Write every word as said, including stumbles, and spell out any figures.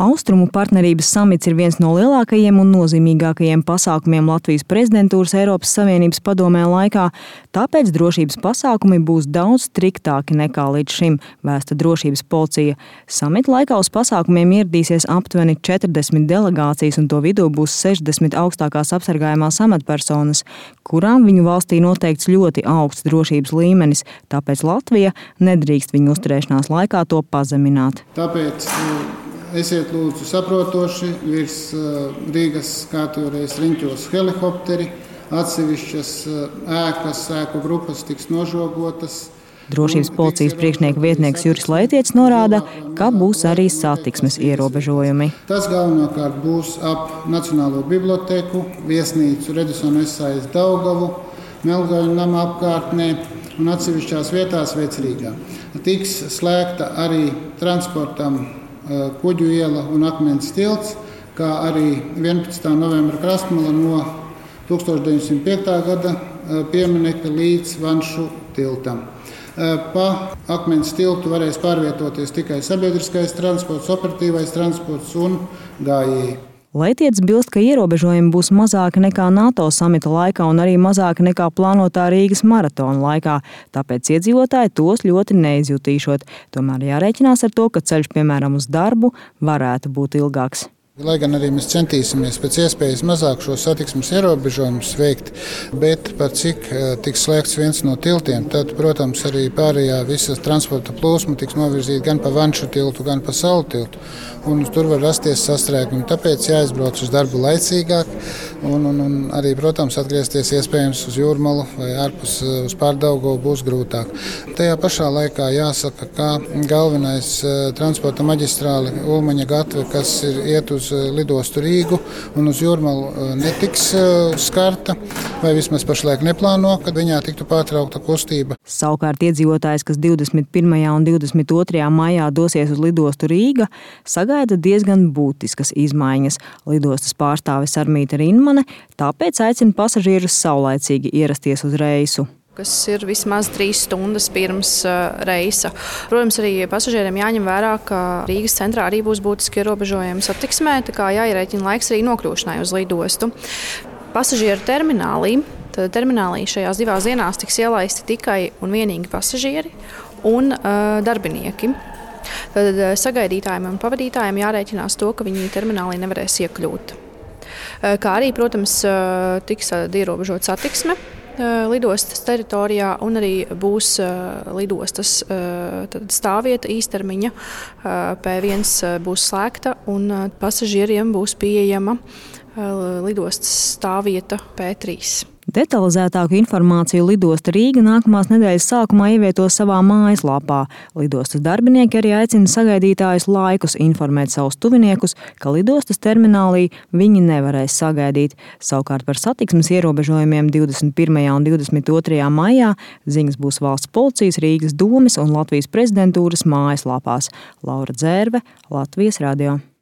Austrumu partnerības samits ir viens no lielākajiem un nozīmīgākajiem pasākumiem Latvijas prezidentūras Eiropas Savienības padomē laikā, tāpēc drošības pasākumi būs daudz striktāki nekā līdz šim, vēsta drošības policija. Samita laikā uz pasākumiem ieradīsies aptuveni četrdesmit delegācijas, un to vidū būs sešdesmit augstākās apsargājamās amatpersonas, kurām viņu valstī noteikts ļoti augsts drošības līmenis, tāpēc Latvija nedrīkst viņu uzturēšanās laikā to pazemināt. Tāpēc esiet lūdzu saprotoši, virs Rīgas kārtoreiz riņķos helikopteri, atsevišķas ēkas, ēku grupas tiks nožogotas. Drošības policijas priekšnieka vietnieks Juris Leitietis norāda, ka būs arī satiksmes ierobežojumi. Tas galvenokārt būs ap Nacionālo biblioteku, viesnīcu Redisona esājas Daugavu, Melgaļu nama apkārtnē un atsevišķās vietās Vecrīgā. Tiks slēgta arī transportam Kuģu iela un Akmens tilts, kā arī vienpadsmitā novembra krastmala no tūkstoš deviņsimt piektā gada pieminekļa līdz Vanšu tiltam. Pa Akmens tiltu varēs pārvietoties tikai sabiedriskais transports, operatīvais transports un gājēji. Leitietis bilst, ka ierobežojumi būs mazāki nekā NATO samita laikā un arī mazāki nekā plānotā Rīgas maratona laikā, tāpēc iedzīvotāji tos ļoti neizjutīšot. Tomēr jārēķinās ar to, ka ceļš, piemēram, uz darbu varētu būt ilgāks. Lai gan arī mēs centīsimies pēc iespējas mazāk šo satiksmes ierobežojumus veikt, bet par cik tiks slēgts viens no tiltiem, tad, protams, arī pārējā visas transporta plūsma tiks novirzīta gan pa Vanšu tiltu, gan pa Salu tiltu. Un tur var rasties sastrēgumi, tāpēc jāizbrauc uz darbu laicīgāk un, un, un arī, protams, atgriezties iespējams uz Jūrmalu vai ārpus uz Pārdaugavu būs grūtāk. Tajā pašā laikā jāsaka, ka galvenais transporta maģistrāli Ulmaņa gatve, kas ir iet uz lidostu Rīgu un uz Jūrmalu, netiks skarta, vai vismaz pašlaik neplāno, kad viņā tiktu pārtraukta kustība. Savukārt iedzīvotājs, kas divdesmit pirmajā un divdesmit otrajā maijā dosies uz lidostu Rīga, sagaida diezgan būtiskas izmaiņas. Lidostas pārstāve Sarmīta Rinmane tāpēc aicina pasažierus saulaicīgi ierasties uz reisu, kas ir vismaz trīs stundas pirms uh, reisa. Protams, arī pasažieriem jāņem vērā, ka Rīgas centrā arī būs būtiski ierobežojumi satiksmē, tā kā jāierēķina laiks arī nokļūšanai uz lidostu. Pasažieru terminālī, tad terminālī šajās divās dienās tiks ielaisti tikai un vienīgi pasažieri un uh, darbinieki. Tad uh, sagaidītājiem un pavadītājiem jārēķinās to, ka viņi terminālī nevarēs iekļūt. Uh, kā arī, protams, uh, tiks uh, ierobežot satiksme lidostas teritorijā un arī būs lidostas stāvvieta īstermiņa P viens būs slēgta un pasažieriem būs pieejama lidostas stāvvieta P trīs. Detalizētāku informāciju Lidosta Rīga nākamās nedēļas sākumā ievietos savā mājaslapā. Lidostas darbinieki arī aicina sagaidītājus laikus informēt savus tuviniekus, ka lidostas terminālī viņi nevarēs sagaidīt. Savukārt par satiksmes ierobežojumiem divdesmit pirmajā un divdesmit otrajā maijā ziņas būs Valsts policijas, Rīgas domes un Latvijas prezidentūras mājaslapās. Laura Dzērve, Latvijas radio.